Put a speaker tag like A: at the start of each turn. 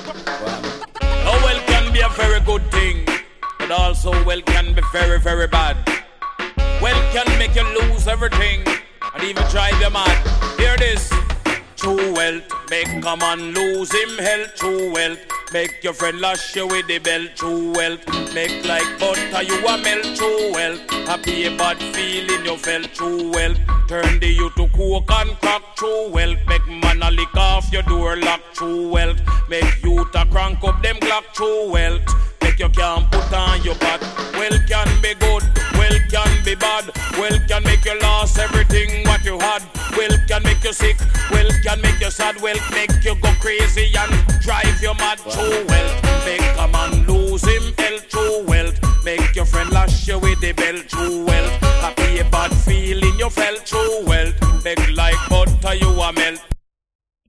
A: Oh, wealth can be a very good thing, but also wealth can be very, very bad. Wealth can make you lose everything and even drive you mad. Hear this. True wealth make a man lose him health. True wealth make your friend lash you with the belt. True wealth make like butter you a melt. True wealth happy a bad feeling you felt. True wealth turn the you to coke and crack. True wealth make man a lick off your door lock. True wealth make you to crank up them Glock. True wealth make you can't put on your back. Wealth can be good, wealth can be bad. Wealth can make you lose everything what you had. Wealth can make you sick, wealth can make you sad. Wealth make you go crazy and drive you mad. True wealth make a man lose him health. True wealth make your friend lash you with the belt. True wealth happy a bad feeling you felt. True wealth make like butter you a melt.